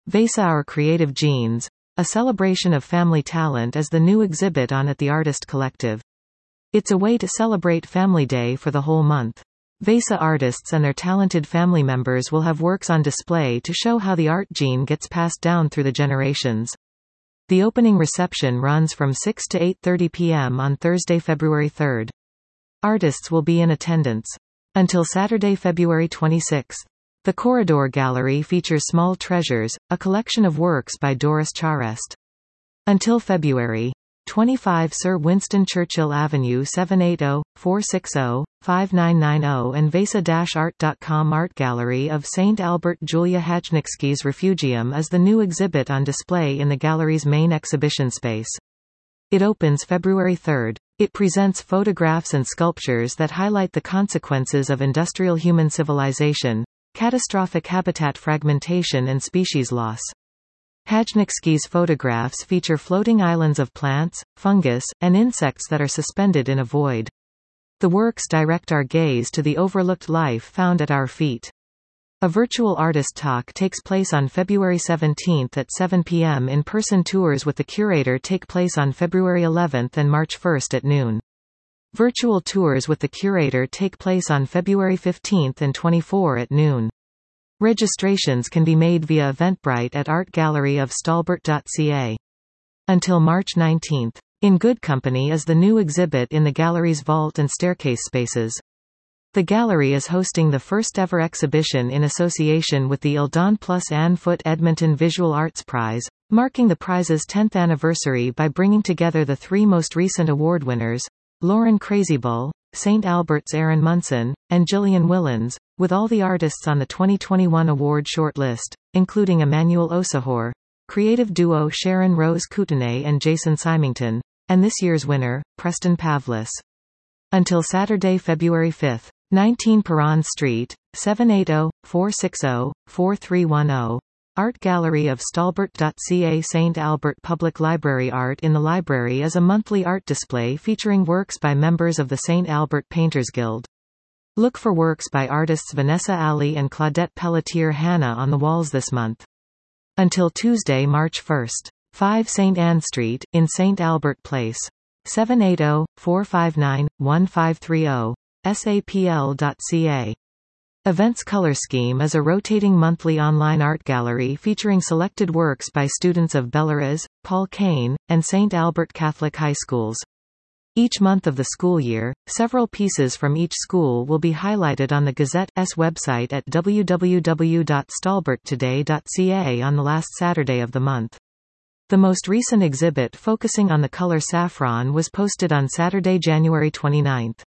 VESA Our Creative Genes, a celebration of family talent is the new exhibit on at the Artist Collective. It's a way to celebrate Family Day for the whole month. VESA artists and their talented family members will have works on display to show how the art gene gets passed down through the generations. The opening reception runs from 6 to 8:30 p.m. on Thursday, February 3rd. Artists will be in attendance until Saturday, February 26th. The Corridor Gallery features Small Treasures, a collection of works by Doris Charest. Until February 25, Sir Winston Churchill Avenue 780-460-5990 and VESA-art.com Art Gallery of St. Albert. Julia Hajniczky's Refugium is the new exhibit on display in the gallery's main exhibition space. It opens February 3rd. It presents photographs and sculptures that highlight the consequences of industrial human civilization, catastrophic habitat fragmentation and species loss. Hajniczky's photographs feature floating islands of plants, fungus, and insects that are suspended in a void. The works direct our gaze to the overlooked life found at our feet. A virtual artist talk takes place on February 17th at 7 p.m. In-person tours with the curator take place on February 11th and March 1st at noon. Virtual tours with the curator take place on February 15th and 24 at noon. Registrations can be made via Eventbrite at artgalleryofstalbert.ca. Until March 19th. In Good Company is the new exhibit in the gallery's vault and staircase spaces. The gallery is hosting the first-ever exhibition in association with the Ildon plus Anne Foote Edmonton Visual Arts Prize, marking the prize's 10th anniversary by bringing together the three most recent award winners, Lauren Crazybull, St. Albert's Aaron Munson, and Gillian Willans, with all the artists on the 2021 award shortlist, including Emmanuel Osahor, creative duo Sharon Rose Kootenay and Jason Symington, and this year's winner, Preston Pavlis. Until Saturday, February 5th. 19 Perron Street, 780-460-4310. Art Gallery of Stalbert.ca. St. Albert Public Library. Art in the Library is a monthly art display featuring works by members of the St. Albert Painters Guild. Look for works by artists Vanessa Alley and Claudette Pelletier Hanna on the walls this month. Until Tuesday, March 1st. 5 St. Anne Street, in St. Albert Place. 780-459-1530. sapl.ca. Events Color Scheme is a rotating monthly online art gallery featuring selected works by students of Belarus, Paul Kane, and St. Albert Catholic High Schools. Each month of the school year, several pieces from each school will be highlighted on the Gazette's website at www.stalberttoday.ca on the last Saturday of the month. The most recent exhibit focusing on the color saffron was posted on Saturday, January 29.